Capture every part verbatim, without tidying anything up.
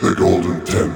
The Golden Ten.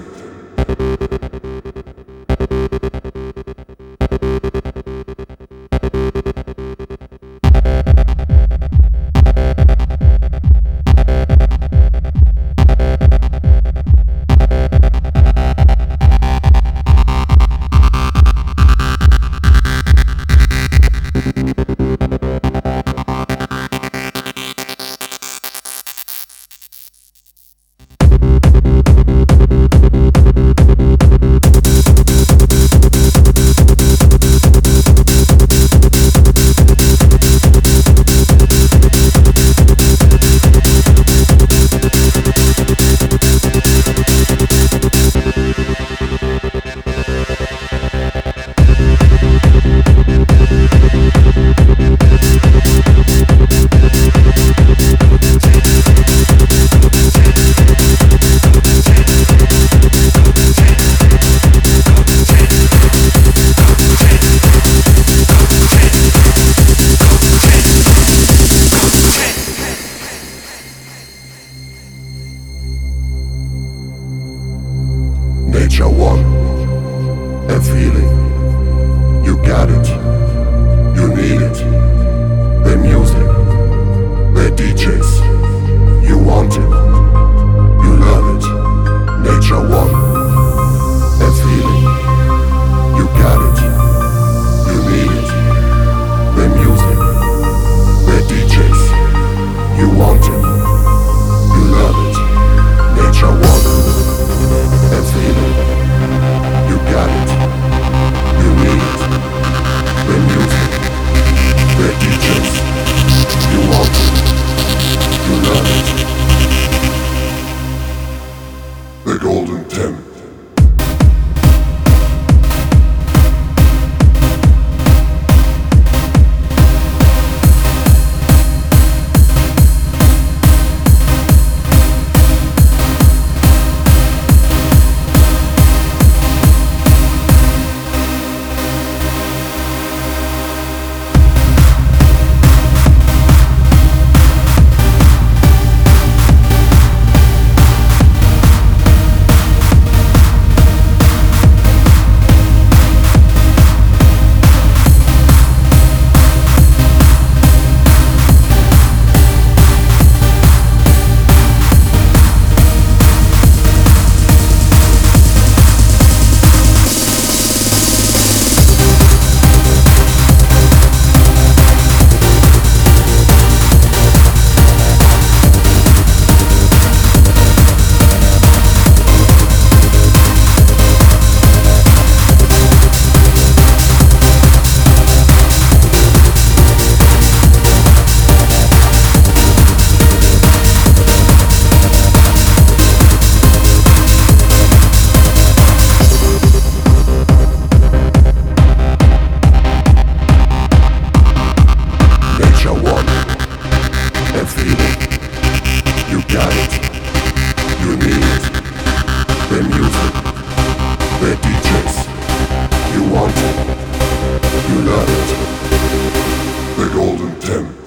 Nature one, a feeling. You got it, you need it. The music, the D Js, you want it, you love it. Nature one, a feeling. You got it, you need it. The music, the D Js, you want it, you love it. Nature one, a feeling. You got it, you need it. The music, the D Js, you want it, you love it. The Golden Ten. You got it, you need it. The music, the D Js, you want it, you love it. The Golden Ten.